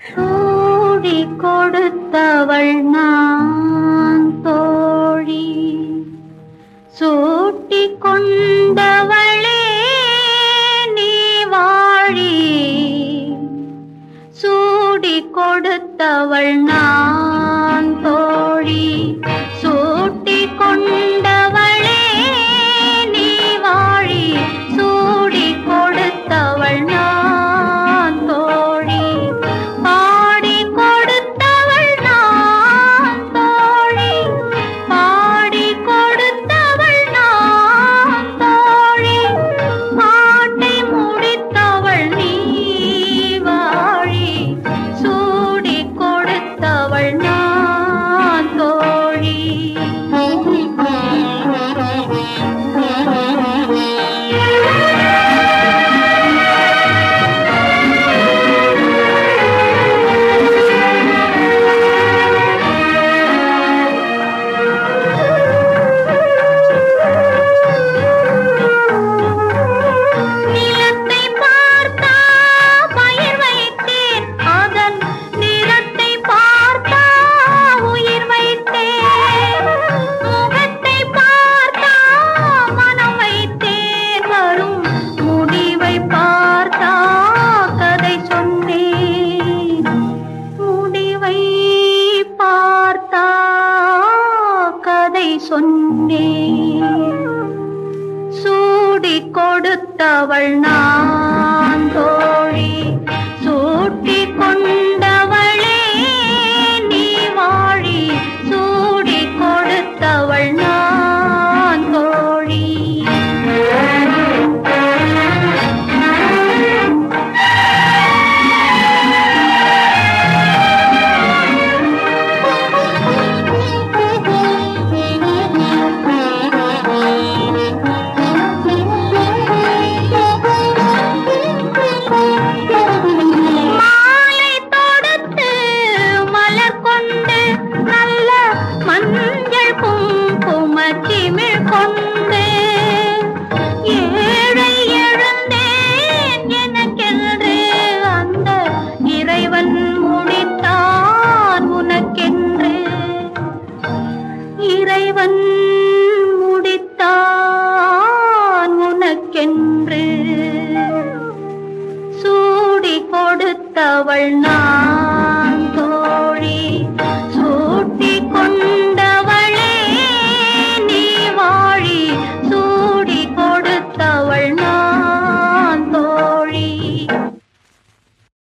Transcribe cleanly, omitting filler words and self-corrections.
சூடி கொடுத்தவள் நான் தோழி, சூட்டி கொண்டவளே நீ வாழி. சூடி கொடுத்தவள் நான் தோழி, சூட்டி கொண்டவளே நீ வாழி. சூடி கொடுத்தவள் நான் தோழி, பாடி கொடுத்தவள் நான் தோழி, பாடி கொடுத்தவள் நான் தோழி. பாட்டை முடித்தவள் நீ வாழி, சூடி கொடுத்தவள் நான் தோழி. நிலத்தை பார்த்தா பயிர் வைத்தேன், அதன் நிறத்தை பார்த்தா உயிர் வைத்தேன். முகத்தை பார்த்தா மனம் வைத்தேன், வரும் முடிவை பார்த்தா கதை சொன்னேன். முடிவை பார்த்தா கதை சொன்னேன். சூடி கொடுத்தவள் நான் தோழி, சூட்டி கொண்டவளே நீ வாழி. சூடி கொடுத்தவள் நான் தோழி. மாலை தொடுத்து மலர் கொண்டு, நல்ல மஞ்சள் குங்கும சிமிழ் கொண்டு, ஏழை எழுந்தேன் எனக்கென்று அந்த இறைவன் முடித்தான் உனக்கென்று. இறைவன் முடித்தான் உனக்கென்று. சூடி கொடுத்தவள் நான்